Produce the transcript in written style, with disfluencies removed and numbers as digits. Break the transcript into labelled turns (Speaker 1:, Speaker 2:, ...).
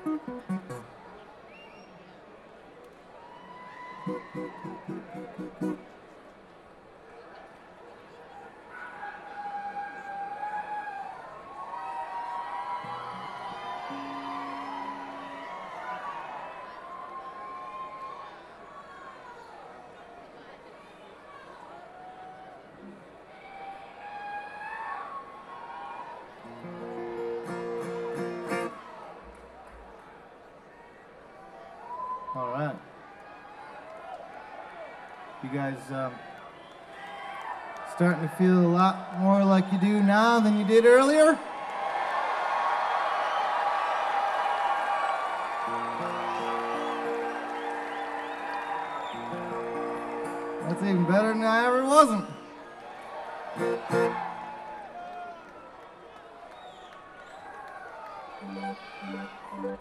Speaker 1: All right. You guys starting to feel a lot more like you do now than you did earlier? That's even better than I ever wasn't.